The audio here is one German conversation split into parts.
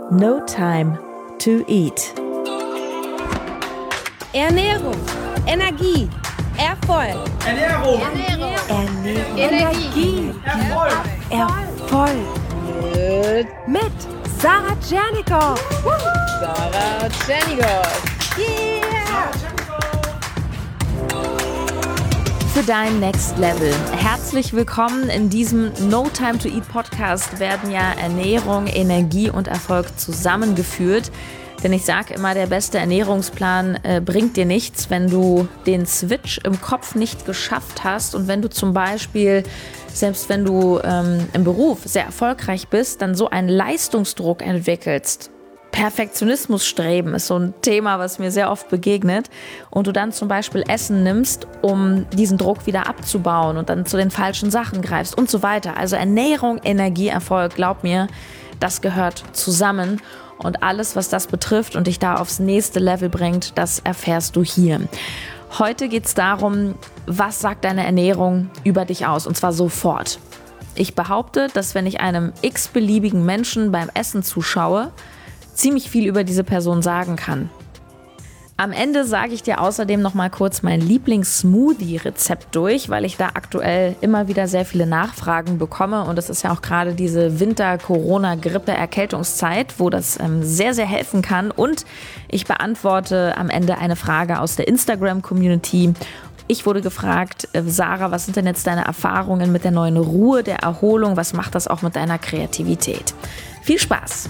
No Time to Eat. Ernährung, Energie, Erfolg. Ernährung. Energie. Erfolg. Mit Sarah Tschernikow. Sarah Tschernikow. Yeah. Für dein Next Level. Herzlich willkommen in diesem No Time to Eat Podcast. Werden ja Ernährung, Energie und Erfolg zusammengeführt. Denn ich sage immer, der beste Ernährungsplan bringt dir nichts, wenn du den Switch im Kopf nicht geschafft hast und wenn du zum Beispiel, selbst wenn du im Beruf sehr erfolgreich bist, dann so einen Leistungsdruck entwickelst. Perfektionismusstreben ist so ein Thema, was mir sehr oft begegnet und du dann zum Beispiel Essen nimmst, um diesen Druck wieder abzubauen und dann zu den falschen Sachen greifst und so weiter. Also Ernährung, Energie, Erfolg, glaub mir, das gehört zusammen und alles, was das betrifft und dich da aufs nächste Level bringt, das erfährst du hier. Heute geht es darum, was sagt deine Ernährung über dich aus und zwar sofort. Ich behaupte, dass wenn ich einem x-beliebigen Menschen beim Essen zuschaue, ziemlich viel über diese Person sagen kann. Am Ende sage ich dir außerdem noch mal kurz mein Lieblings-Smoothie-Rezept durch, weil ich da aktuell immer wieder sehr viele Nachfragen bekomme und es ist ja auch gerade diese Winter-Corona-Grippe-Erkältungszeit, wo das sehr, sehr helfen kann und ich beantworte am Ende eine Frage aus der Instagram-Community. Ich wurde gefragt, Sarah, was sind denn jetzt deine Erfahrungen mit der neuen Ruhe, der Erholung? Was macht das auch mit deiner Kreativität? Viel Spaß!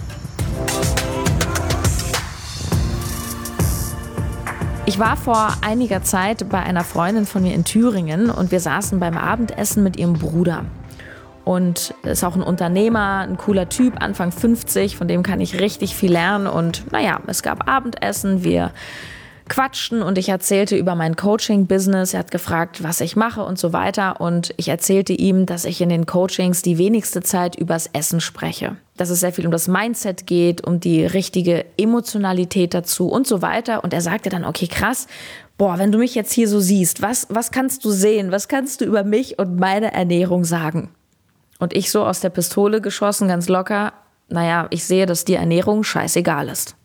Ich war vor einiger Zeit bei einer Freundin von mir in Thüringen und wir saßen beim Abendessen mit ihrem Bruder. Und er ist auch ein Unternehmer, ein cooler Typ, Anfang 50, von dem kann ich richtig viel lernen. Und naja, es gab Abendessen, wir quatschten und ich erzählte über mein Coaching-Business. Er hat gefragt, was ich mache und so weiter. Und ich erzählte ihm, dass ich in den Coachings die wenigste Zeit übers Essen spreche. Dass es sehr viel um das Mindset geht, um die richtige Emotionalität dazu und so weiter. Und er sagte dann, okay, krass, wenn du mich jetzt hier so siehst, was kannst du sehen? Was kannst du über mich und meine Ernährung sagen? Und ich so aus der Pistole geschossen, ganz locker, naja, ich sehe, dass dir Ernährung scheißegal ist.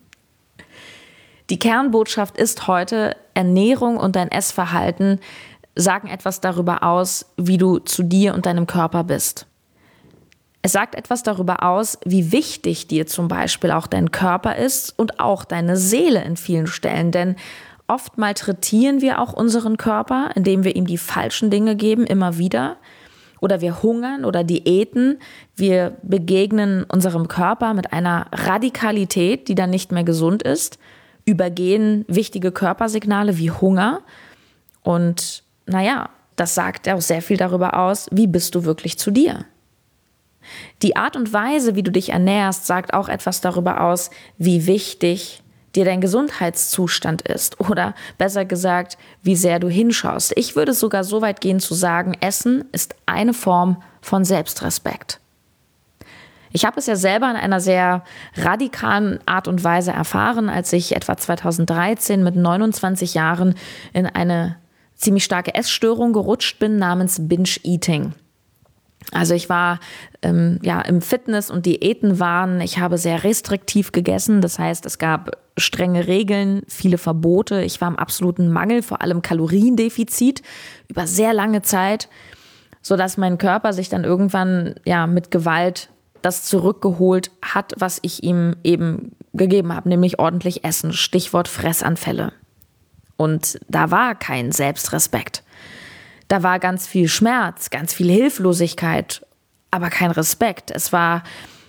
Die Kernbotschaft ist heute, Ernährung und dein Essverhalten sagen etwas darüber aus, wie du zu dir und deinem Körper bist. Es sagt etwas darüber aus, wie wichtig dir zum Beispiel auch dein Körper ist und auch deine Seele in vielen Stellen. Denn oft malträtieren wir auch unseren Körper, indem wir ihm die falschen Dinge geben, immer wieder. Oder wir hungern oder diäten. Wir begegnen unserem Körper mit einer Radikalität, die dann nicht mehr gesund ist. Übergehen wichtige Körpersignale wie Hunger und naja, das sagt auch sehr viel darüber aus, wie bist du wirklich zu dir. Die Art und Weise, wie du dich ernährst, sagt auch etwas darüber aus, wie wichtig dir dein Gesundheitszustand ist oder besser gesagt, wie sehr du hinschaust. Ich würde sogar so weit gehen zu sagen, Essen ist eine Form von Selbstrespekt. Ich habe es ja selber in einer sehr radikalen Art und Weise erfahren, als ich etwa 2013 mit 29 Jahren in eine ziemlich starke Essstörung gerutscht bin namens Binge-Eating. Also ich war im Fitness- und Diätenwahn. Ich habe sehr restriktiv gegessen. Das heißt, es gab strenge Regeln, viele Verbote. Ich war im absoluten Mangel, vor allem Kaloriendefizit über sehr lange Zeit, sodass mein Körper sich dann irgendwann mit Gewalt das zurückgeholt hat, was ich ihm eben gegeben habe, nämlich ordentlich Essen, Stichwort Fressanfälle. Und da war kein Selbstrespekt. Da war ganz viel Schmerz, ganz viel Hilflosigkeit, aber kein Respekt. Es war,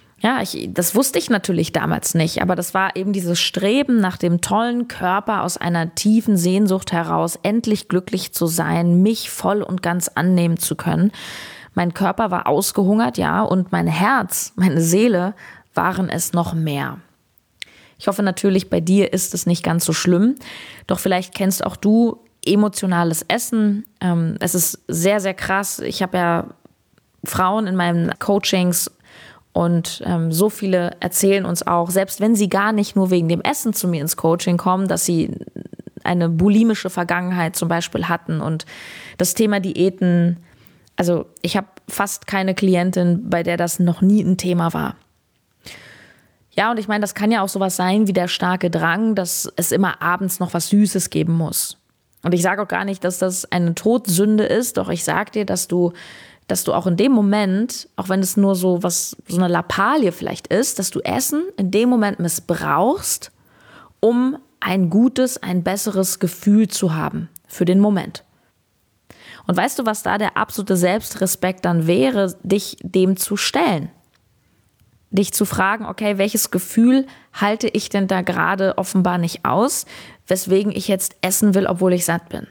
das wusste ich natürlich damals nicht, aber das war eben dieses Streben nach dem tollen Körper aus einer tiefen Sehnsucht heraus, endlich glücklich zu sein, mich voll und ganz annehmen zu können. Mein Körper war ausgehungert, und mein Herz, meine Seele waren es noch mehr. Ich hoffe natürlich, bei dir ist es nicht ganz so schlimm, doch vielleicht kennst auch du emotionales Essen. Es ist sehr, sehr krass. Ich habe ja Frauen in meinen Coachings und so viele erzählen uns auch, selbst wenn sie gar nicht nur wegen dem Essen zu mir ins Coaching kommen, dass sie eine bulimische Vergangenheit zum Beispiel hatten und das Thema Diäten. Also ich habe fast keine Klientin, bei der das noch nie ein Thema war. Ja, und ich meine, das kann ja auch sowas sein wie der starke Drang, dass es immer abends noch was Süßes geben muss. Und ich sage auch gar nicht, dass das eine Todsünde ist, doch ich sage dir, dass du auch in dem Moment, auch wenn es nur so eine Lappalie vielleicht ist, dass du Essen in dem Moment missbrauchst, um ein gutes, ein besseres Gefühl zu haben für den Moment. Und weißt du, was da der absolute Selbstrespekt dann wäre, dich dem zu stellen? Dich zu fragen, okay, welches Gefühl halte ich denn da gerade offenbar nicht aus, weswegen ich jetzt essen will, obwohl ich satt bin.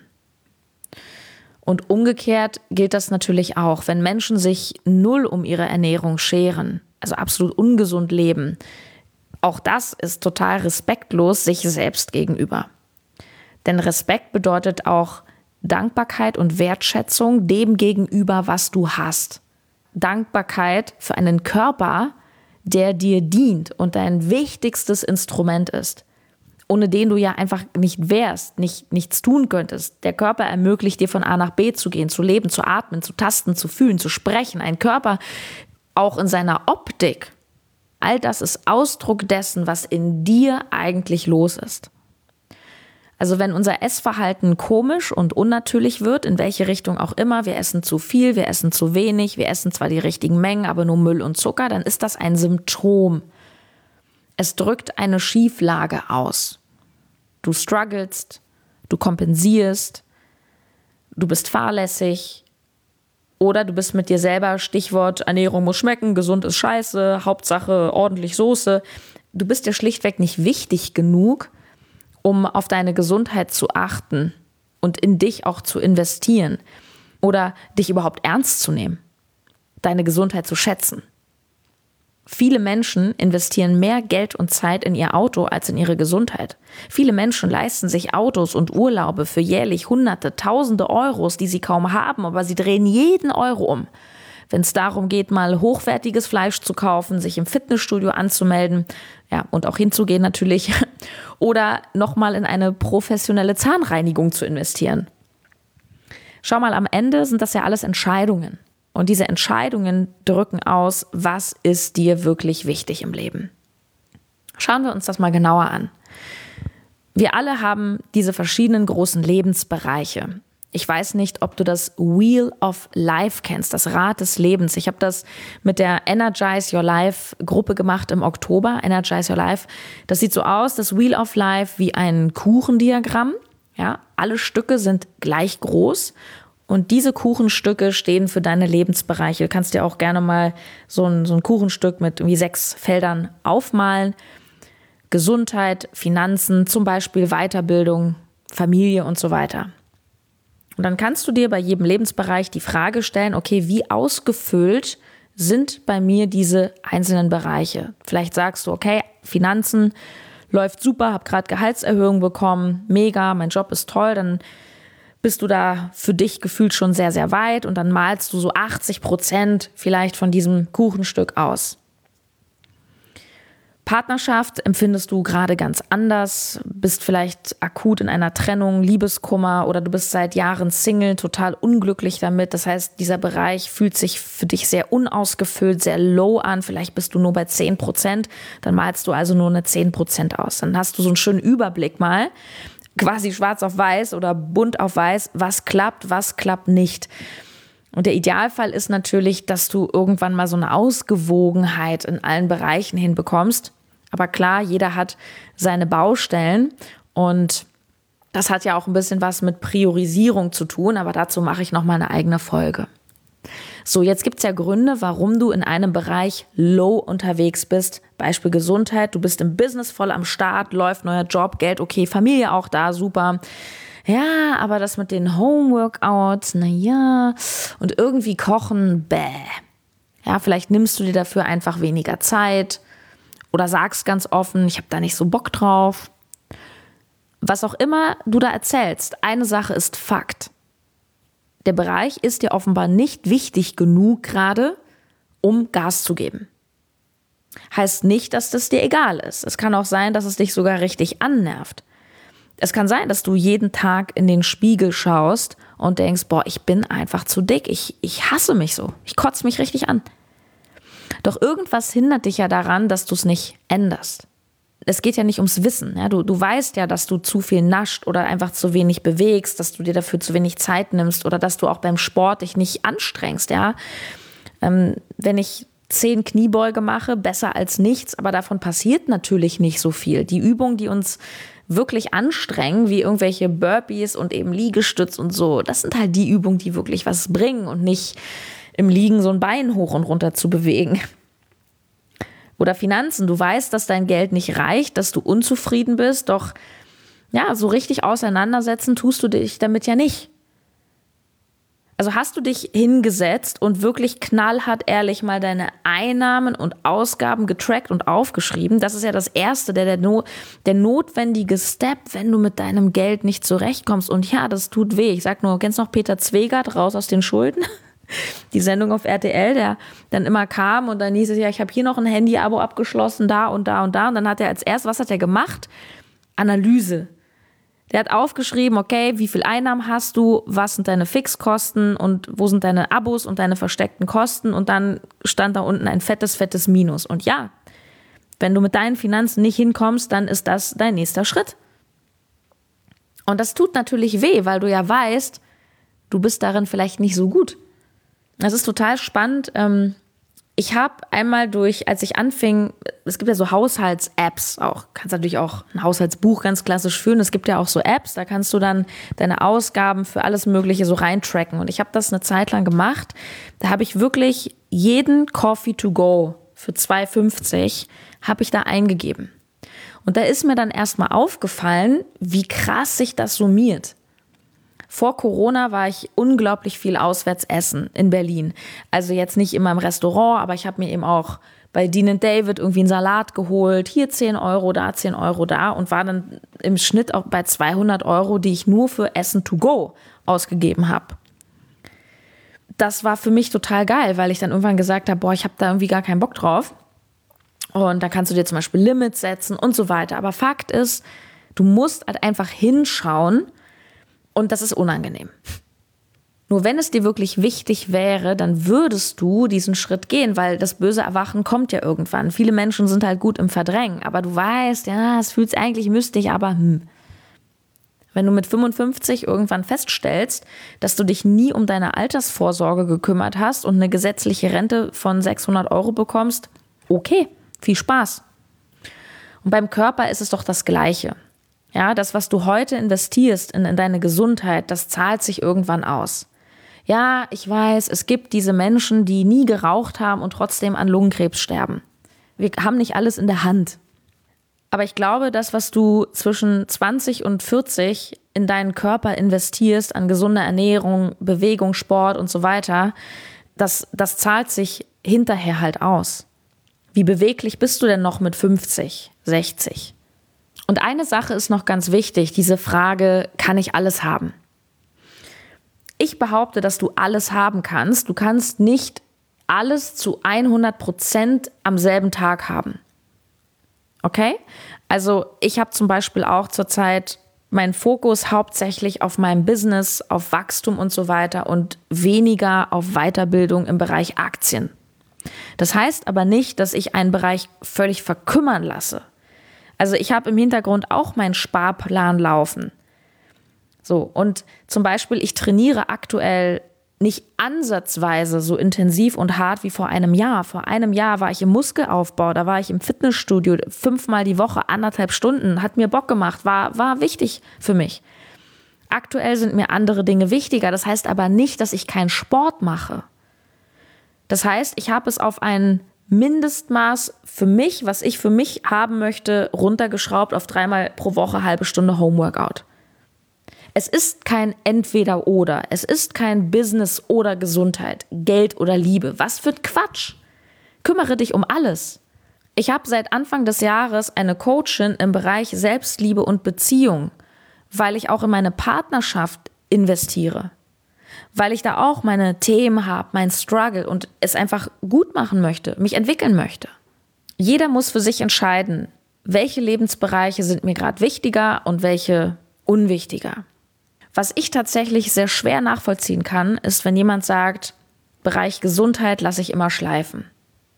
Und umgekehrt gilt das natürlich auch, wenn Menschen sich null um ihre Ernährung scheren, also absolut ungesund leben. Auch das ist total respektlos sich selbst gegenüber. Denn Respekt bedeutet auch Dankbarkeit und Wertschätzung dem gegenüber, was du hast. Dankbarkeit für einen Körper, der dir dient und dein wichtigstes Instrument ist, ohne den du ja einfach nicht wärst, nichts tun könntest. Der Körper ermöglicht dir, von A nach B zu gehen, zu leben, zu atmen, zu tasten, zu fühlen, zu sprechen. Ein Körper, auch in seiner Optik, all das ist Ausdruck dessen, was in dir eigentlich los ist. Also wenn unser Essverhalten komisch und unnatürlich wird, in welche Richtung auch immer, wir essen zu viel, wir essen zu wenig, wir essen zwar die richtigen Mengen, aber nur Müll und Zucker, dann ist das ein Symptom. Es drückt eine Schieflage aus. Du strugglest, du kompensierst, du bist fahrlässig oder du bist mit dir selber, Stichwort Ernährung muss schmecken, gesund ist scheiße, Hauptsache ordentlich Soße. Du bist dir schlichtweg nicht wichtig genug, um auf deine Gesundheit zu achten und in dich auch zu investieren oder dich überhaupt ernst zu nehmen, deine Gesundheit zu schätzen. Viele Menschen investieren mehr Geld und Zeit in ihr Auto als in ihre Gesundheit. Viele Menschen leisten sich Autos und Urlaube für jährlich Hunderte, Tausende Euros, die sie kaum haben, aber sie drehen jeden Euro um. Wenn es darum geht, mal hochwertiges Fleisch zu kaufen, sich im Fitnessstudio anzumelden, ja, und auch hinzugehen natürlich, oder nochmal in eine professionelle Zahnreinigung zu investieren. Schau mal, am Ende sind das ja alles Entscheidungen. Und diese Entscheidungen drücken aus, was ist dir wirklich wichtig im Leben. Schauen wir uns das mal genauer an. Wir alle haben diese verschiedenen großen Lebensbereiche. Ich weiß nicht, ob du das Wheel of Life kennst, das Rad des Lebens. Ich habe das mit der Energize Your Life Gruppe gemacht im Oktober. Energize Your Life. Das sieht so aus, das Wheel of Life wie ein Kuchendiagramm. Ja, alle Stücke sind gleich groß. Und diese Kuchenstücke stehen für deine Lebensbereiche. Du kannst dir auch gerne mal so ein Kuchenstück mit irgendwie 6 Feldern aufmalen. Gesundheit, Finanzen, zum Beispiel Weiterbildung, Familie und so weiter. Und dann kannst du dir bei jedem Lebensbereich die Frage stellen, okay, wie ausgefüllt sind bei mir diese einzelnen Bereiche? Vielleicht sagst du, okay, Finanzen läuft super, habe gerade Gehaltserhöhung bekommen, mega, mein Job ist toll, dann bist du da für dich gefühlt schon sehr, sehr weit und dann malst du so 80% vielleicht von diesem Kuchenstück aus. Partnerschaft empfindest du gerade ganz anders, bist vielleicht akut in einer Trennung, Liebeskummer oder du bist seit Jahren Single, total unglücklich damit. Das heißt, dieser Bereich fühlt sich für dich sehr unausgefüllt, sehr low an. Vielleicht bist du nur bei 10%, dann malst du also nur eine 10% aus. Dann hast du so einen schönen Überblick mal, quasi schwarz auf weiß oder bunt auf weiß, was klappt nicht. Und der Idealfall ist natürlich, dass du irgendwann mal so eine Ausgewogenheit in allen Bereichen hinbekommst. Aber klar, jeder hat seine Baustellen und das hat ja auch ein bisschen was mit Priorisierung zu tun, aber dazu mache ich nochmal eine eigene Folge. So, jetzt gibt es ja Gründe, warum du in einem Bereich low unterwegs bist. Beispiel Gesundheit, du bist im Business voll am Start, läuft neuer Job, Geld, okay, Familie auch da, super. Ja, aber das mit den Homeworkouts, naja, und irgendwie kochen, bäh. Ja, vielleicht nimmst du dir dafür einfach weniger Zeit oder sagst ganz offen, ich habe da nicht so Bock drauf. Was auch immer du da erzählst, eine Sache ist Fakt. Der Bereich ist dir offenbar nicht wichtig genug gerade, um Gas zu geben. Heißt nicht, dass das dir egal ist. Es kann auch sein, dass es dich sogar richtig annervt. Es kann sein, dass du jeden Tag in den Spiegel schaust und denkst, boah, ich bin einfach zu dick. Ich hasse mich so. Ich kotze mich richtig an. Doch irgendwas hindert dich ja daran, dass du es nicht änderst. Es geht ja nicht ums Wissen. Ja? Du weißt ja, dass du zu viel nascht oder einfach zu wenig bewegst, dass du dir dafür zu wenig Zeit nimmst oder dass du auch beim Sport dich nicht anstrengst. Ja? Wenn ich 10 Kniebeuge mache, besser als nichts, aber davon passiert natürlich nicht so viel. Die Übungen, die uns wirklich anstrengen, wie irgendwelche Burpees und eben Liegestütz und so, das sind halt die Übungen, die wirklich was bringen und nicht im Liegen so ein Bein hoch und runter zu bewegen. Oder Finanzen, du weißt, dass dein Geld nicht reicht, dass du unzufrieden bist, doch ja, so richtig auseinandersetzen tust du dich damit ja nicht. Also hast du dich hingesetzt und wirklich knallhart ehrlich mal deine Einnahmen und Ausgaben getrackt und aufgeschrieben? Das ist ja das Erste, der notwendige Step, wenn du mit deinem Geld nicht zurechtkommst. Und ja, das tut weh. Ich sag nur, kennst du noch Peter Zwegert, raus aus den Schulden? Die Sendung auf RTL, der dann immer kam und dann hieß es ja, ich habe hier noch ein Handy-Abo abgeschlossen, da und da und da. Und dann hat er als erstes, was hat er gemacht? Analyse. Der hat aufgeschrieben, okay, wie viel Einnahmen hast du, was sind deine Fixkosten und wo sind deine Abos und deine versteckten Kosten, und dann stand da unten ein fettes Minus. Und ja, wenn du mit deinen Finanzen nicht hinkommst, dann ist das dein nächster Schritt. Und das tut natürlich weh, weil du ja weißt, du bist darin vielleicht nicht so gut. Das ist total spannend. Ich habe einmal als ich anfing, es gibt ja so Haushalts-Apps auch, kannst natürlich auch ein Haushaltsbuch ganz klassisch führen. Es gibt ja auch so Apps, da kannst du dann deine Ausgaben für alles Mögliche so reintracken. Und ich habe das eine Zeit lang gemacht. Da habe ich wirklich jeden Coffee to go für 2,50 habe ich da eingegeben. Und da ist mir dann erstmal aufgefallen, wie krass sich das summiert. Vor Corona war ich unglaublich viel auswärts essen in Berlin. Also jetzt nicht immer im Restaurant, aber ich habe mir eben auch bei Dean & David irgendwie einen Salat geholt. Hier 10 Euro, da 10 Euro da, und war dann im Schnitt auch bei 200 Euro, die ich nur für Essen to go ausgegeben habe. Das war für mich total geil, weil ich dann irgendwann gesagt habe, ich habe da irgendwie gar keinen Bock drauf. Und da kannst du dir zum Beispiel Limits setzen und so weiter. Aber Fakt ist, du musst halt einfach hinschauen, und das ist unangenehm. Nur wenn es dir wirklich wichtig wäre, dann würdest du diesen Schritt gehen, weil das böse Erwachen kommt ja irgendwann. Viele Menschen sind halt gut im Verdrängen, aber du weißt, ja, es fühlt sich eigentlich, müsste ich, aber Wenn du mit 55 irgendwann feststellst, dass du dich nie um deine Altersvorsorge gekümmert hast und eine gesetzliche Rente von 600 Euro bekommst, okay, viel Spaß. Und beim Körper ist es doch das Gleiche. Ja, das, was du heute investierst in deine Gesundheit, das zahlt sich irgendwann aus. Ja, ich weiß, es gibt diese Menschen, die nie geraucht haben und trotzdem an Lungenkrebs sterben. Wir haben nicht alles in der Hand. Aber ich glaube, das, was du zwischen 20 und 40 in deinen Körper investierst, an gesunder Ernährung, Bewegung, Sport und so weiter, das zahlt sich hinterher halt aus. Wie beweglich bist du denn noch mit 50, 60? Und eine Sache ist noch ganz wichtig, diese Frage, kann ich alles haben? Ich behaupte, dass du alles haben kannst. Du kannst nicht alles zu 100% am selben Tag haben. Okay? Also ich habe zum Beispiel auch zurzeit meinen Fokus hauptsächlich auf meinem Business, auf Wachstum und so weiter und weniger auf Weiterbildung im Bereich Aktien. Das heißt aber nicht, dass ich einen Bereich völlig verkümmern lasse. Also ich habe im Hintergrund auch meinen Sparplan laufen. So, und zum Beispiel, ich trainiere aktuell nicht ansatzweise so intensiv und hart wie vor einem Jahr. Vor einem Jahr war ich im Muskelaufbau, da war ich im Fitnessstudio 5-mal die Woche, 1,5 Stunden, hat mir Bock gemacht, war wichtig für mich. Aktuell sind mir andere Dinge wichtiger, das heißt aber nicht, dass ich keinen Sport mache. Das heißt, ich habe es auf einen Mindestmaß für mich, was ich für mich haben möchte, runtergeschraubt auf 3-mal pro Woche halbe Stunde Homeworkout. Es ist kein Entweder-Oder. Es ist kein Business oder Gesundheit, Geld oder Liebe. Was für Quatsch. Kümmere dich um alles. Ich habe seit Anfang des Jahres eine Coachin im Bereich Selbstliebe und Beziehung, weil ich auch in meine Partnerschaft investiere. Weil ich da auch meine Themen habe, mein Struggle und es einfach gut machen möchte, mich entwickeln möchte. Jeder muss für sich entscheiden, welche Lebensbereiche sind mir gerade wichtiger und welche unwichtiger. Was ich tatsächlich sehr schwer nachvollziehen kann, ist, wenn jemand sagt, Bereich Gesundheit lasse ich immer schleifen.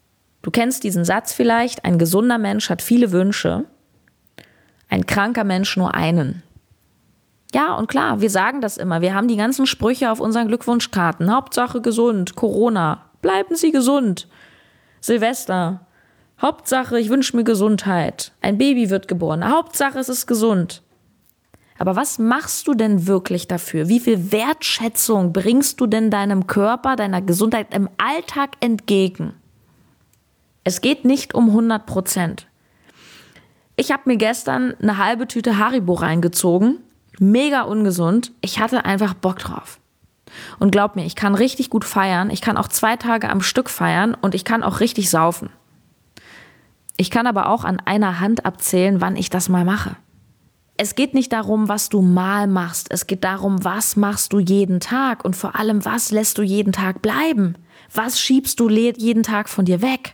Du kennst diesen Satz vielleicht, ein gesunder Mensch hat viele Wünsche, ein kranker Mensch nur einen. Ja, und klar, wir sagen das immer. Wir haben die ganzen Sprüche auf unseren Glückwunschkarten. Hauptsache gesund, Corona, bleiben Sie gesund. Silvester, Hauptsache, ich wünsche mir Gesundheit. Ein Baby wird geboren, Hauptsache, es ist gesund. Aber was machst du denn wirklich dafür? Wie viel Wertschätzung bringst du denn deinem Körper, deiner Gesundheit im Alltag entgegen? Es geht nicht um 100%. Ich habe mir gestern eine halbe Tüte Haribo reingezogen. Mega ungesund. Ich hatte einfach Bock drauf. Und glaub mir, ich kann richtig gut feiern. Ich kann auch 2 Tage am Stück feiern und ich kann auch richtig saufen. Ich kann aber auch an einer Hand abzählen, wann ich das mal mache. Es geht nicht darum, was du mal machst. Es geht darum, was machst du jeden Tag und vor allem, was lässt du jeden Tag bleiben? Was schiebst du jeden Tag von dir weg?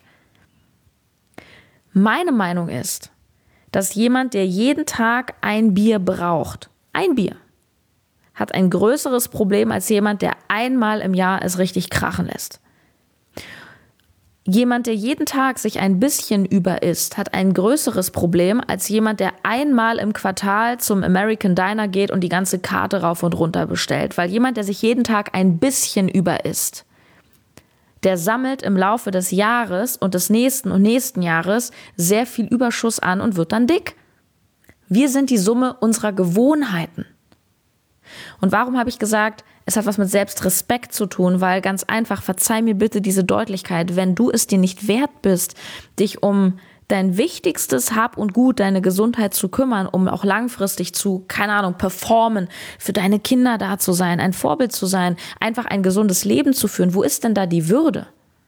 Meine Meinung ist, dass jemand, der jeden Tag ein Bier braucht, ein Bier, hat ein größeres Problem als jemand, der einmal im Jahr es richtig krachen lässt. Jemand, der jeden Tag sich ein bisschen überisst, hat ein größeres Problem als jemand, der einmal im Quartal zum American Diner geht und die ganze Karte rauf und runter bestellt. Weil jemand, der sich jeden Tag ein bisschen überisst, der sammelt im Laufe des Jahres und des nächsten und nächsten Jahres sehr viel Überschuss an und wird dann dick. Wir sind die Summe unserer Gewohnheiten. Und warum habe ich gesagt, es hat was mit Selbstrespekt zu tun, weil ganz einfach, verzeih mir bitte diese Deutlichkeit, wenn du es dir nicht wert bist, dich um dein wichtigstes Hab und Gut, deine Gesundheit zu kümmern, um auch langfristig zu, keine Ahnung, performen, für deine Kinder da zu sein, ein Vorbild zu sein, einfach ein gesundes Leben zu führen. Wo ist denn da die Würde?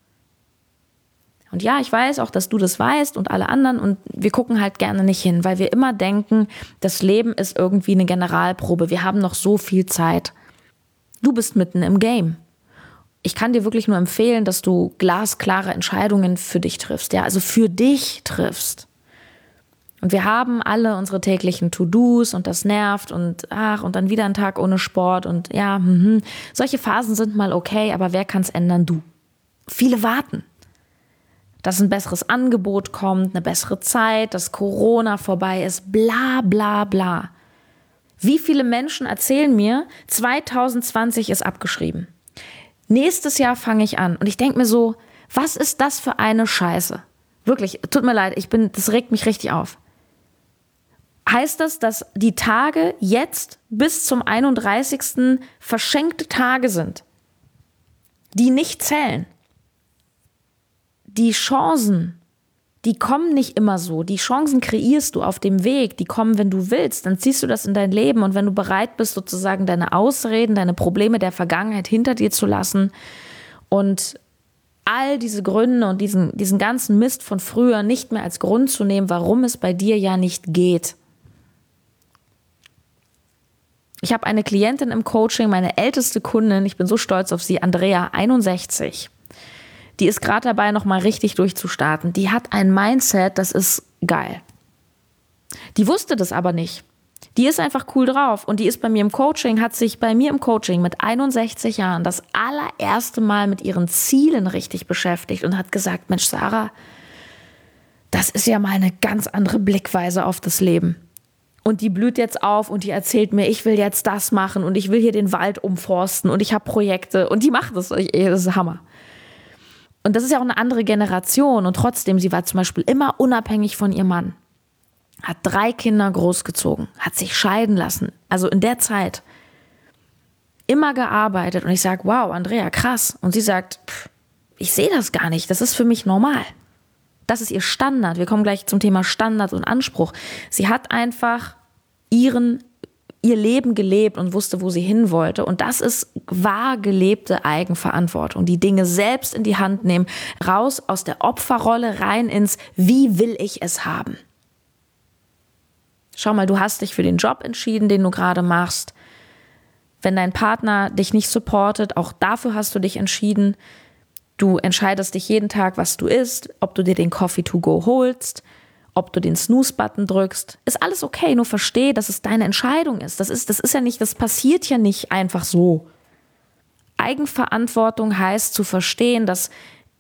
Und ja, ich weiß auch, dass du das weißt und alle anderen und wir gucken halt gerne nicht hin, weil wir immer denken, das Leben ist irgendwie eine Generalprobe. Wir haben noch so viel Zeit. Du bist mitten im Game. Ich kann dir wirklich nur empfehlen, dass du glasklare Entscheidungen für dich triffst. Ja, also für dich triffst. Und wir haben alle unsere täglichen To-Dos und das nervt und und dann wieder ein Tag ohne Sport und ja, solche Phasen sind mal okay, aber wer kann es ändern? Du. Viele warten. Dass ein besseres Angebot kommt, eine bessere Zeit, dass Corona vorbei ist, bla bla bla. Wie viele Menschen erzählen mir, 2020 ist abgeschrieben. Nächstes Jahr fange ich an. Und ich denke mir so, was ist das für eine Scheiße? Wirklich, tut mir leid, das regt mich richtig auf. Heißt das, dass die Tage jetzt bis zum 31. verschenkte Tage sind, die nicht zählen? Die Chancen, die kommen nicht immer so. Die Chancen kreierst du auf dem Weg. Die kommen, wenn du willst. Dann ziehst du das in dein Leben. Und wenn du bereit bist, sozusagen deine Ausreden, deine Probleme der Vergangenheit hinter dir zu lassen und all diese Gründe und diesen ganzen Mist von früher nicht mehr als Grund zu nehmen, warum es bei dir ja nicht geht. Ich habe eine Klientin im Coaching, meine älteste Kundin, ich bin so stolz auf sie, Andrea, 61. Die ist gerade dabei, nochmal richtig durchzustarten. Die hat ein Mindset, das ist geil. Die wusste das aber nicht. Die ist einfach cool drauf. Und die ist bei mir im Coaching, hat sich bei mir im Coaching mit 61 Jahren das allererste Mal mit ihren Zielen richtig beschäftigt und hat gesagt, Mensch, Sarah, das ist ja mal eine ganz andere Blickweise auf das Leben. Und die blüht jetzt auf und die erzählt mir, ich will jetzt das machen und ich will hier den Wald umforsten und ich habe Projekte. Und die macht das. Das ist Hammer. Und das ist ja auch eine andere Generation und trotzdem, sie war zum Beispiel immer unabhängig von ihrem Mann, hat 3 Kinder großgezogen, hat sich scheiden lassen, also in der Zeit immer gearbeitet und ich sage, wow, Andrea, krass. Und sie sagt, ich sehe das gar nicht, das ist für mich normal. Das ist ihr Standard, wir kommen gleich zum Thema Standard und Anspruch. Sie hat einfach ihr Leben gelebt und wusste, wo sie hin wollte. Und das ist wahr gelebte Eigenverantwortung. Die Dinge selbst in die Hand nehmen, raus aus der Opferrolle, rein ins Wie will ich es haben? Schau mal, du hast dich für den Job entschieden, den du gerade machst. Wenn dein Partner dich nicht supportet, auch dafür hast du dich entschieden. Du entscheidest dich jeden Tag, was du isst, ob du dir den Coffee to go holst, ob du den Snooze-Button drückst, ist alles okay, nur versteh, dass es deine Entscheidung ist. Das ist ja nicht, das passiert ja nicht einfach so. Eigenverantwortung heißt zu verstehen, dass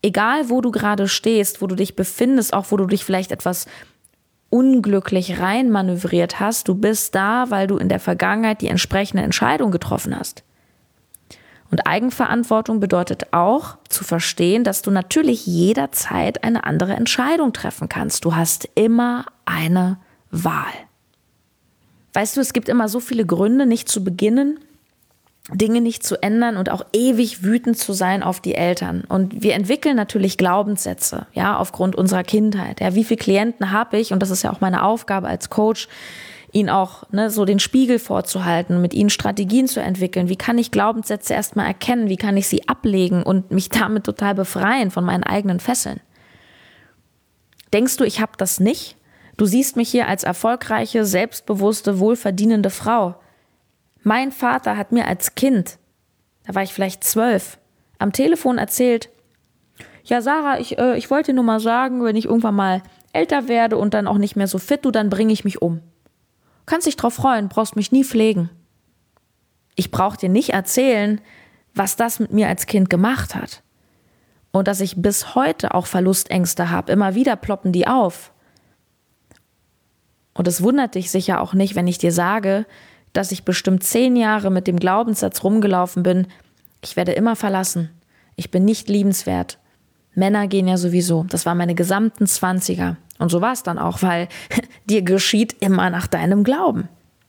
Egal, wo du gerade stehst, wo du dich befindest, auch wo du dich vielleicht etwas unglücklich reinmanövriert hast, du bist da, weil du in der Vergangenheit die entsprechende Entscheidung getroffen hast. Und Eigenverantwortung bedeutet auch zu verstehen, dass du natürlich jederzeit eine andere Entscheidung treffen kannst. Du hast immer eine Wahl. Weißt du, es gibt immer so viele Gründe, nicht zu beginnen, Dinge nicht zu ändern und auch ewig wütend zu sein auf die Eltern. Und wir entwickeln natürlich Glaubenssätze, ja, aufgrund unserer Kindheit. Ja, wie viele Klienten habe ich, und das ist ja auch meine Aufgabe als Coach, ihnen auch so den Spiegel vorzuhalten, mit ihnen Strategien zu entwickeln. Wie kann ich Glaubenssätze erstmal erkennen? Wie kann ich sie ablegen und mich damit total befreien von meinen eigenen Fesseln? Denkst du, ich habe das nicht? Du siehst mich hier als erfolgreiche, selbstbewusste, wohlverdienende Frau. Mein Vater hat mir als Kind, da war ich vielleicht 12, am Telefon erzählt, ja Sarah, ich wollte dir nur mal sagen, wenn ich irgendwann mal älter werde und dann auch nicht mehr so fit, dann bringe ich mich um. Kannst dich drauf freuen, brauchst mich nie pflegen. Ich brauche dir nicht erzählen, was das mit mir als Kind gemacht hat. Und dass ich bis heute auch Verlustängste habe. Immer wieder ploppen die auf. Und es wundert dich sicher auch nicht, wenn ich dir sage, dass ich bestimmt 10 Jahre mit dem Glaubenssatz rumgelaufen bin, ich werde immer verlassen. Ich bin nicht liebenswert. Männer gehen ja sowieso. Das waren meine gesamten 20er. Und so war es dann auch, weil dir geschieht immer nach deinem Glauben.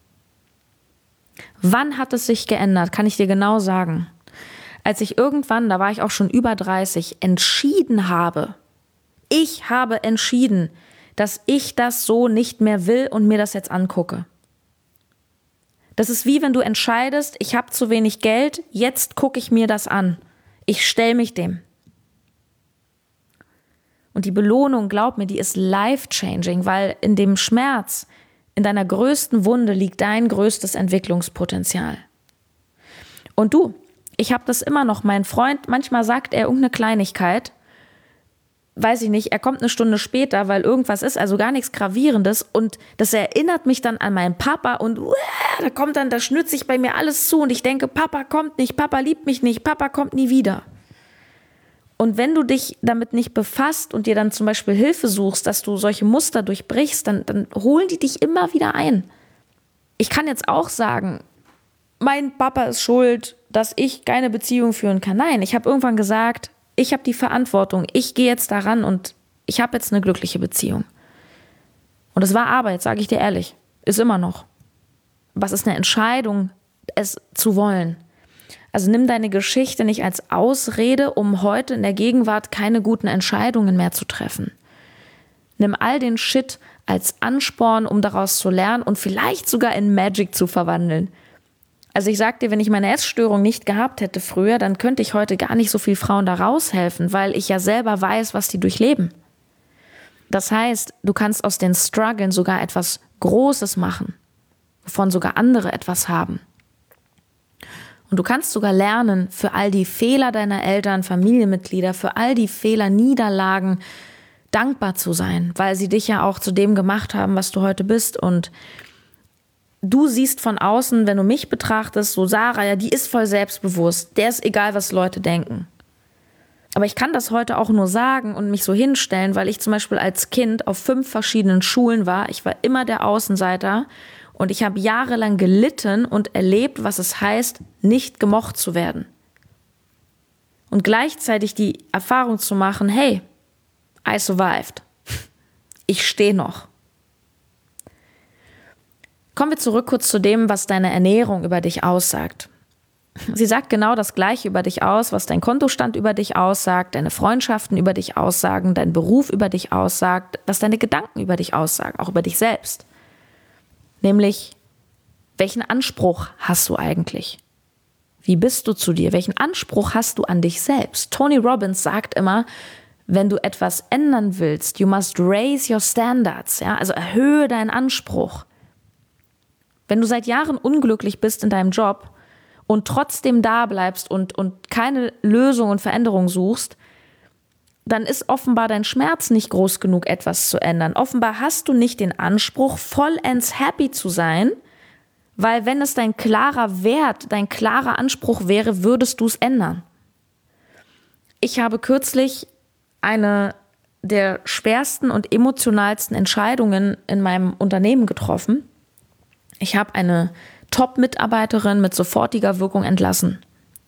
Wann hat es sich geändert, kann ich dir genau sagen. Als ich irgendwann, da war ich auch schon über 30, entschieden habe, ich habe entschieden, dass ich das so nicht mehr will und mir das jetzt angucke. Das ist wie wenn du entscheidest, ich habe zu wenig Geld, jetzt gucke ich mir das an. Ich stelle mich dem. Und die Belohnung, glaub mir, die ist life-changing, weil in dem Schmerz, in deiner größten Wunde liegt dein größtes Entwicklungspotenzial. Und du, ich habe das immer noch, mein Freund, manchmal sagt er irgendeine Kleinigkeit, weiß ich nicht, er kommt eine Stunde später, weil irgendwas ist, also gar nichts Gravierendes und das erinnert mich dann an meinen Papa und da schnürt sich bei mir alles zu und ich denke, Papa kommt nicht, Papa liebt mich nicht, Papa kommt nie wieder. Und wenn du dich damit nicht befasst und dir dann zum Beispiel Hilfe suchst, dass du solche Muster durchbrichst, dann holen die dich immer wieder ein. Ich kann jetzt auch sagen, mein Papa ist schuld, dass ich keine Beziehung führen kann. Nein, ich habe irgendwann gesagt, ich habe die Verantwortung, ich gehe jetzt daran und ich habe jetzt eine glückliche Beziehung. Und es war Arbeit, sage ich dir ehrlich, ist immer noch. Aber es ist eine Entscheidung, es zu wollen. Also nimm deine Geschichte nicht als Ausrede, um heute in der Gegenwart keine guten Entscheidungen mehr zu treffen. Nimm all den Shit als Ansporn, um daraus zu lernen und vielleicht sogar in Magic zu verwandeln. Also ich sag dir, wenn ich meine Essstörung nicht gehabt hätte früher, dann könnte ich heute gar nicht so viel Frauen da raushelfen, weil ich ja selber weiß, was die durchleben. Das heißt, du kannst aus den Struggeln sogar etwas Großes machen, wovon sogar andere etwas haben. Und du kannst sogar lernen, für all die Fehler deiner Eltern, Familienmitglieder, für all die Fehler, Niederlagen dankbar zu sein, weil sie dich ja auch zu dem gemacht haben, was du heute bist. Und du siehst von außen, wenn du mich betrachtest, so Sarah, ja, die ist voll selbstbewusst, der ist egal, was Leute denken. Aber ich kann das heute auch nur sagen und mich so hinstellen, weil ich zum Beispiel als Kind auf 5 verschiedenen Schulen war. Ich war immer der Außenseiter. Und ich habe jahrelang gelitten und erlebt, was es heißt, nicht gemocht zu werden. Und gleichzeitig die Erfahrung zu machen, hey, I survived. Ich stehe noch. Kommen wir zurück kurz zu dem, was deine Ernährung über dich aussagt. Sie sagt genau das Gleiche über dich aus, was dein Kontostand über dich aussagt, deine Freundschaften über dich aussagen, dein Beruf über dich aussagt, was deine Gedanken über dich aussagen, auch über dich selbst. Nämlich, welchen Anspruch hast du eigentlich? Wie bist du zu dir? Welchen Anspruch hast du an dich selbst? Tony Robbins sagt immer, wenn du etwas ändern willst, you must raise your standards. Ja? Also erhöhe deinen Anspruch. Wenn du seit Jahren unglücklich bist in deinem Job und trotzdem da bleibst und keine Lösung und Veränderung suchst, dann ist offenbar dein Schmerz nicht groß genug, etwas zu ändern. Offenbar hast du nicht den Anspruch, vollends happy zu sein, weil wenn es dein klarer Wert, dein klarer Anspruch wäre, würdest du es ändern. Ich habe kürzlich eine der schwersten und emotionalsten Entscheidungen in meinem Unternehmen getroffen. Ich habe eine Top-Mitarbeiterin mit sofortiger Wirkung entlassen,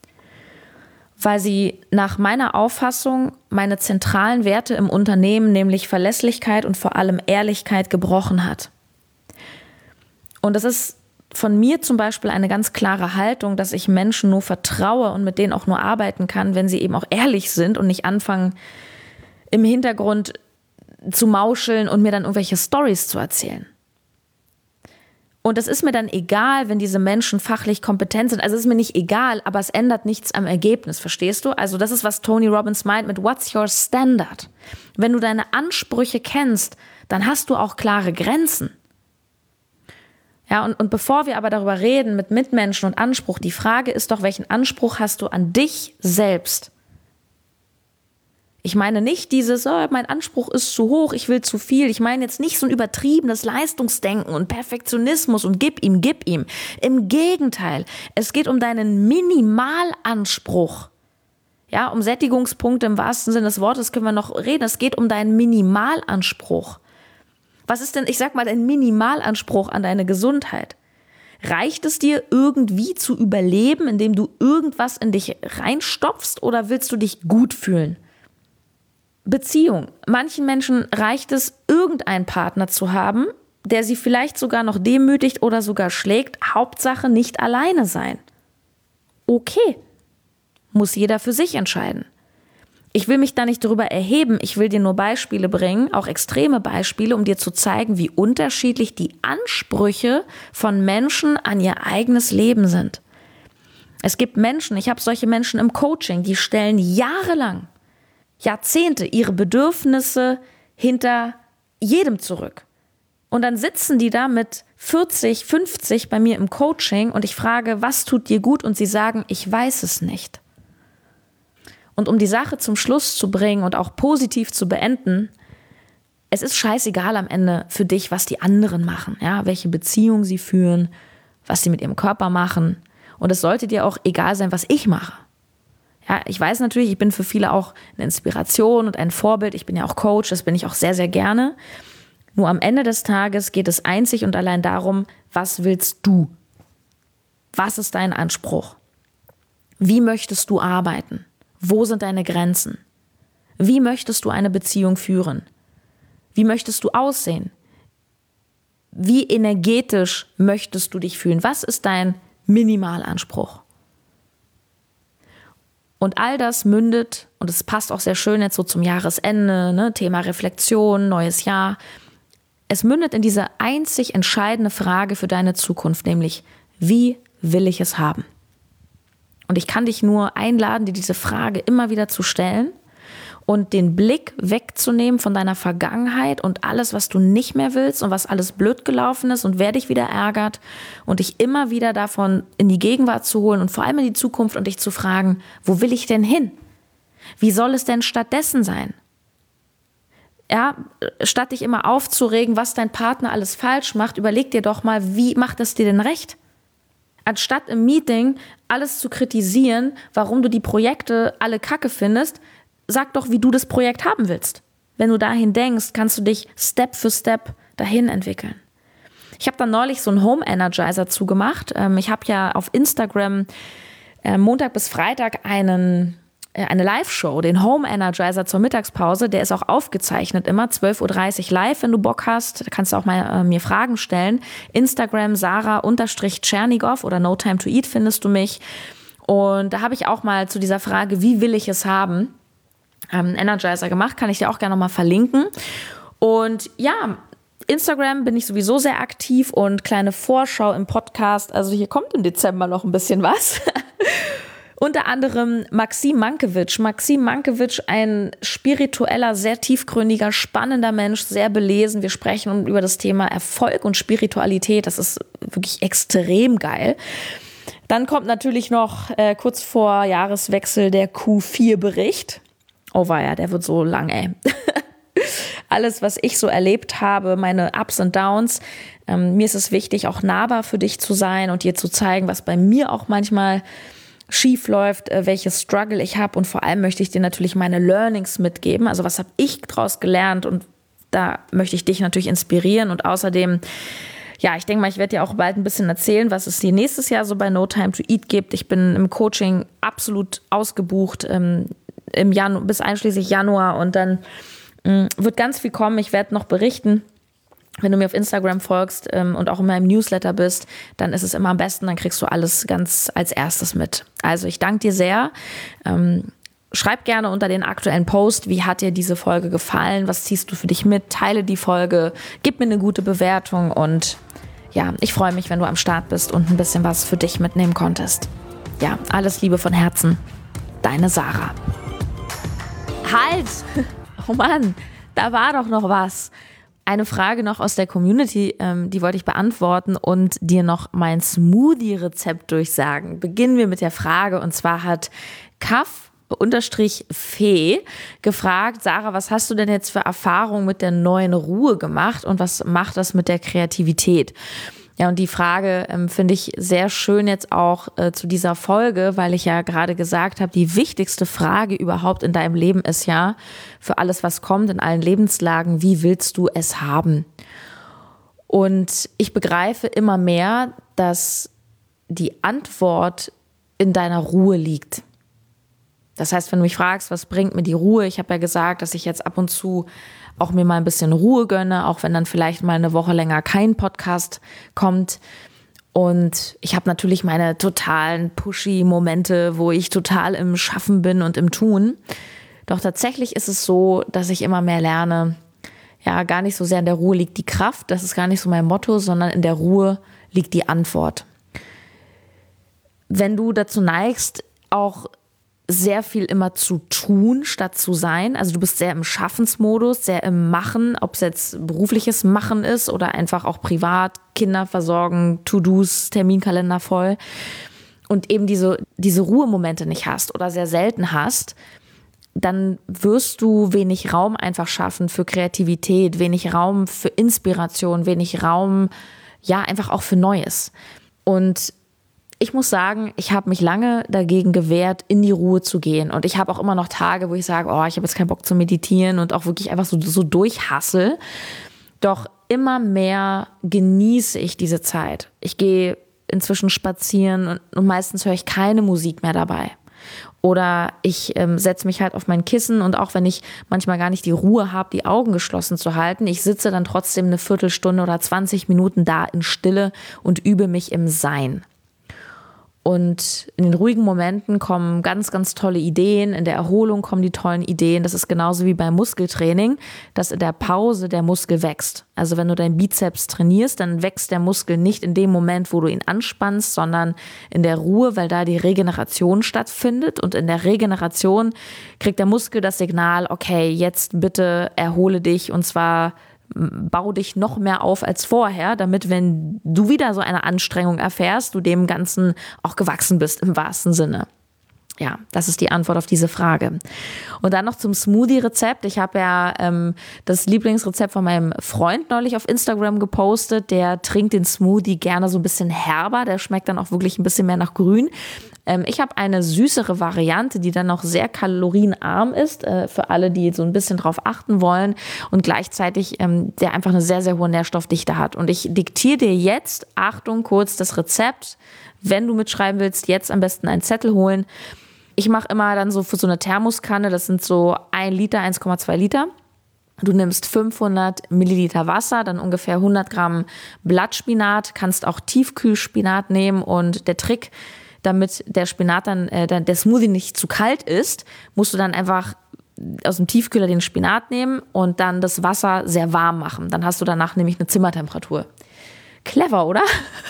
weil sie nach meiner Auffassung meine zentralen Werte im Unternehmen, nämlich Verlässlichkeit und vor allem Ehrlichkeit, gebrochen hat. Und das ist von mir zum Beispiel eine ganz klare Haltung, dass ich Menschen nur vertraue und mit denen auch nur arbeiten kann, wenn sie eben auch ehrlich sind und nicht anfangen, im Hintergrund zu mauscheln und mir dann irgendwelche Storys zu erzählen. Und es ist mir dann egal, wenn diese Menschen fachlich kompetent sind. Also es ist mir nicht egal, aber es ändert nichts am Ergebnis, verstehst du? Also das ist, was Tony Robbins meint mit What's your standard? Wenn du deine Ansprüche kennst, dann hast du auch klare Grenzen. Ja, und bevor wir aber darüber reden mit Mitmenschen und Anspruch, die Frage ist doch, welchen Anspruch hast du an dich selbst? Ich meine nicht dieses, mein Anspruch ist zu hoch, ich will zu viel. Ich meine jetzt nicht so ein übertriebenes Leistungsdenken und Perfektionismus und gib ihm. Im Gegenteil, es geht um deinen Minimalanspruch. Ja, um Sättigungspunkte im wahrsten Sinne des Wortes können wir noch reden. Es geht um deinen Minimalanspruch. Was ist denn, ich sag mal, dein Minimalanspruch an deine Gesundheit? Reicht es dir irgendwie zu überleben, indem du irgendwas in dich reinstopfst, oder willst du dich gut fühlen? Beziehung. Manchen Menschen reicht es, irgendeinen Partner zu haben, der sie vielleicht sogar noch demütigt oder sogar schlägt. Hauptsache nicht alleine sein. Okay. Muss jeder für sich entscheiden. Ich will mich da nicht drüber erheben, ich will dir nur Beispiele bringen, auch extreme Beispiele, um dir zu zeigen, wie unterschiedlich die Ansprüche von Menschen an ihr eigenes Leben sind. Es gibt Menschen, ich habe solche Menschen im Coaching, die stellen jahrelang, Jahrzehnte ihre Bedürfnisse hinter jedem zurück. Und dann sitzen die da mit 40, 50 bei mir im Coaching und ich frage, was tut dir gut? Und sie sagen, ich weiß es nicht. Und um die Sache zum Schluss zu bringen und auch positiv zu beenden, es ist scheißegal am Ende für dich, was die anderen machen, ja, welche Beziehung sie führen, was sie mit ihrem Körper machen. Und es sollte dir auch egal sein, was ich mache. Ja, ich weiß natürlich, ich bin für viele auch eine Inspiration und ein Vorbild. Ich bin ja auch Coach, das bin ich auch sehr, sehr gerne. Nur am Ende des Tages geht es einzig und allein darum, was willst du? Was ist dein Anspruch? Wie möchtest du arbeiten? Wo sind deine Grenzen? Wie möchtest du eine Beziehung führen? Wie möchtest du aussehen? Wie energetisch möchtest du dich fühlen? Was ist dein Minimalanspruch? Und all das mündet, und es passt auch sehr schön jetzt so zum Jahresende, ne, Thema Reflexion, neues Jahr. Es mündet in diese einzig entscheidende Frage für deine Zukunft, nämlich, wie will ich es haben? Und ich kann dich nur einladen, dir diese Frage immer wieder zu stellen und den Blick wegzunehmen von deiner Vergangenheit und alles, was du nicht mehr willst und was alles blöd gelaufen ist und wer dich wieder ärgert, und dich immer wieder davon in die Gegenwart zu holen und vor allem in die Zukunft und dich zu fragen, wo will ich denn hin? Wie soll es denn stattdessen sein? Ja, statt dich immer aufzuregen, was dein Partner alles falsch macht, überleg dir doch mal, wie macht es dir denn recht? Anstatt im Meeting alles zu kritisieren, warum du die Projekte alle kacke findest, sag doch, wie du das Projekt haben willst. Wenn du dahin denkst, kannst du dich Step für Step dahin entwickeln. Ich habe dann neulich so einen Home Energizer zugemacht. Ich habe ja auf Instagram Montag bis Freitag eine Live-Show, den Home Energizer zur Mittagspause. Der ist auch aufgezeichnet immer, 12.30 Uhr live, wenn du Bock hast. Da kannst du auch mal mir Fragen stellen. Instagram Sarah_Tschernigow oder No Time to Eat findest du mich. Und da habe ich auch mal zu dieser Frage, wie will ich es haben, einen Energizer gemacht, kann ich dir auch gerne nochmal verlinken. Und ja, Instagram bin ich sowieso sehr aktiv und kleine Vorschau im Podcast. Also hier kommt im Dezember noch ein bisschen was. Unter anderem Maxim Mankiewicz. Maxim Mankiewicz, ein spiritueller, sehr tiefgründiger, spannender Mensch, sehr belesen. Wir sprechen über das Thema Erfolg und Spiritualität. Das ist wirklich extrem geil. Dann kommt natürlich noch kurz vor Jahreswechsel der Q4-Bericht. Oh weia, der wird so lang, ey. Alles, was ich so erlebt habe, meine Ups und Downs. Mir ist es wichtig, auch nahbar für dich zu sein und dir zu zeigen, was bei mir auch manchmal schief läuft, welches Struggle ich habe und vor allem möchte ich dir natürlich meine Learnings mitgeben. Also was habe ich daraus gelernt und da möchte ich dich natürlich inspirieren und außerdem, ja, ich denke mal, ich werde dir auch bald ein bisschen erzählen, was es dir nächstes Jahr so bei No Time to Eat gibt. Ich bin im Coaching absolut ausgebucht im Januar bis einschließlich Januar und dann wird ganz viel kommen. Ich werde noch berichten. Wenn du mir auf Instagram folgst und auch in meinem Newsletter bist, dann ist es immer am besten, dann kriegst du alles ganz als erstes mit. Also ich danke dir sehr. Schreib gerne unter den aktuellen Post, wie hat dir diese Folge gefallen, was ziehst du für dich mit, teile die Folge, gib mir eine gute Bewertung und ja, ich freue mich, wenn du am Start bist und ein bisschen was für dich mitnehmen konntest. Ja, alles Liebe von Herzen. Deine Sarah. Halt! Oh Mann, da war doch noch was. Eine Frage noch aus der Community, die wollte ich beantworten und dir noch mein Smoothie-Rezept durchsagen. Beginnen wir mit der Frage und zwar hat Kaff_Fee gefragt, Sarah, was hast du denn jetzt für Erfahrungen mit der neuen Ruhe gemacht und was macht das mit der Kreativität? Ja, und die Frage finde ich sehr schön jetzt auch zu dieser Folge, weil ich ja gerade gesagt habe, die wichtigste Frage überhaupt in deinem Leben ist ja, für alles, was kommt, in allen Lebenslagen, wie willst du es haben? Und ich begreife immer mehr, dass die Antwort in deiner Ruhe liegt. Das heißt, wenn du mich fragst, was bringt mir die Ruhe? Ich habe ja gesagt, dass ich jetzt ab und zu auch mir mal ein bisschen Ruhe gönne, auch wenn dann vielleicht mal eine Woche länger kein Podcast kommt. Und ich habe natürlich meine totalen pushy-Momente, wo ich total im Schaffen bin und im Tun. Doch tatsächlich ist es so, dass ich immer mehr lerne, ja, gar nicht so sehr in der Ruhe liegt die Kraft, das ist gar nicht so mein Motto, sondern in der Ruhe liegt die Antwort. Wenn du dazu neigst, auch sehr viel immer zu tun, statt zu sein. Also du bist sehr im Schaffensmodus, sehr im Machen, ob es jetzt berufliches Machen ist oder einfach auch privat, Kinder versorgen, To-Dos, Terminkalender voll. Und eben diese Ruhemomente nicht hast oder sehr selten hast, dann wirst du wenig Raum einfach schaffen für Kreativität, wenig Raum für Inspiration, wenig Raum, ja, einfach auch für Neues. Und ich muss sagen, ich habe mich lange dagegen gewehrt, in die Ruhe zu gehen. Und ich habe auch immer noch Tage, wo ich sage, oh, ich habe jetzt keinen Bock zu meditieren und auch wirklich einfach so durchhassel. Doch immer mehr genieße ich diese Zeit. Ich gehe inzwischen spazieren und meistens höre ich keine Musik mehr dabei. Oder ich setze mich halt auf mein Kissen und auch wenn ich manchmal gar nicht die Ruhe habe, die Augen geschlossen zu halten, ich sitze dann trotzdem eine Viertelstunde oder 20 Minuten da in Stille und übe mich im Sein. Und in den ruhigen Momenten kommen ganz, ganz tolle Ideen. In der Erholung kommen die tollen Ideen. Das ist genauso wie beim Muskeltraining, dass in der Pause der Muskel wächst. Also wenn du deinen Bizeps trainierst, dann wächst der Muskel nicht in dem Moment, wo du ihn anspannst, sondern in der Ruhe, weil da die Regeneration stattfindet. Und in der Regeneration kriegt der Muskel das Signal, okay, jetzt bitte erhole dich und zwar bau dich noch mehr auf als vorher, damit, wenn du wieder so eine Anstrengung erfährst, du dem Ganzen auch gewachsen bist im wahrsten Sinne. Ja, das ist die Antwort auf diese Frage. Und dann noch zum Smoothie-Rezept. Ich habe ja das Lieblingsrezept von meinem Freund neulich auf Instagram gepostet. Der trinkt den Smoothie gerne so ein bisschen herber. Der schmeckt dann auch wirklich ein bisschen mehr nach Grün. Ich habe eine süßere Variante, die dann noch sehr kalorienarm ist, für alle, die so ein bisschen drauf achten wollen und gleichzeitig der einfach eine sehr, sehr hohe Nährstoffdichte hat. Und ich diktiere dir jetzt, Achtung, kurz das Rezept. Wenn du mitschreiben willst, jetzt am besten einen Zettel holen. Ich mache immer dann so für so eine Thermoskanne, das sind so 1 Liter, 1,2 Liter. Du nimmst 500 Milliliter Wasser, dann ungefähr 100 Gramm Blattspinat, kannst auch Tiefkühlspinat nehmen und der Trick, damit der Spinat dann der Smoothie nicht zu kalt ist, musst du dann einfach aus dem Tiefkühler den Spinat nehmen und dann das Wasser sehr warm machen. Dann hast du danach nämlich eine Zimmertemperatur. Clever, oder?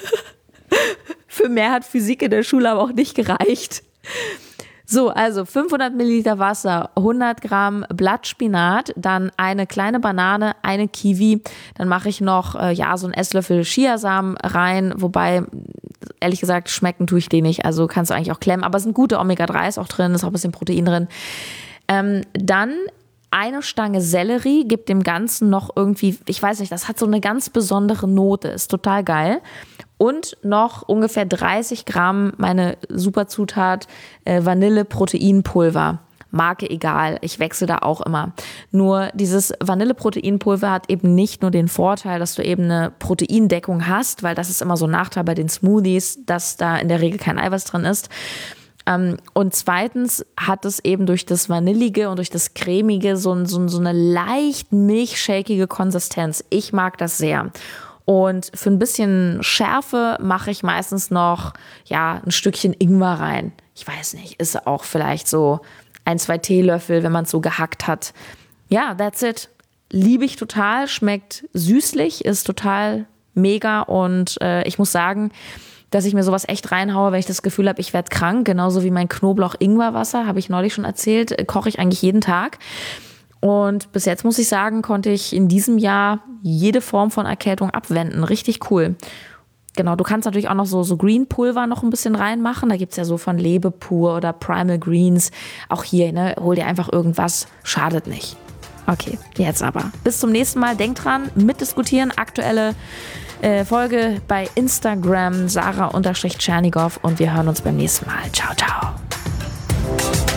Für mehr hat Physik in der Schule aber auch nicht gereicht. So, also 500 Milliliter Wasser, 100 Gramm Blattspinat, dann eine kleine Banane, eine Kiwi, dann mache ich noch so einen Esslöffel Chiasamen rein, wobei, ehrlich gesagt, schmecken tue ich den nicht, also kannst du eigentlich auch klemmen, aber es sind gute Omega-3s auch drin, ist auch ein bisschen Protein drin. Dann eine Stange Sellerie, gibt dem Ganzen noch irgendwie, ich weiß nicht, das hat so eine ganz besondere Note, ist total geil. Und noch ungefähr 30 Gramm, meine Superzutat, Vanille-Proteinpulver. Marke egal, ich wechsle da auch immer. Nur dieses Vanille-Proteinpulver hat eben nicht nur den Vorteil, dass du eben eine Proteindeckung hast, weil das ist immer so ein Nachteil bei den Smoothies, dass da in der Regel kein Eiweiß drin ist. Und zweitens hat es eben durch das Vanillige und durch das Cremige so eine leicht milchshakige Konsistenz. Ich mag das sehr. Und für ein bisschen Schärfe mache ich meistens noch ein Stückchen Ingwer rein. Ich weiß nicht, ist auch vielleicht so 1-2 Teelöffel, wenn man es so gehackt hat. Ja, that's it. Liebe ich total, schmeckt süßlich, ist total mega und ich muss sagen, dass ich mir sowas echt reinhaue, wenn ich das Gefühl habe, ich werde krank. Genauso wie mein Knoblauch-Ingwer-Wasser, habe ich neulich schon erzählt, koche ich eigentlich jeden Tag. Und bis jetzt muss ich sagen, konnte ich in diesem Jahr jede Form von Erkältung abwenden. Richtig cool. Genau, du kannst natürlich auch noch so Green-Pulver noch ein bisschen reinmachen. Da gibt's ja so von Lebe pur oder Primal Greens. Auch hier, hol dir einfach irgendwas, schadet nicht. Okay, jetzt aber. Bis zum nächsten Mal. Denk dran, mitdiskutieren. Aktuelle Folge bei Instagram, Sarah_Tschernigow. Und wir hören uns beim nächsten Mal. Ciao, ciao.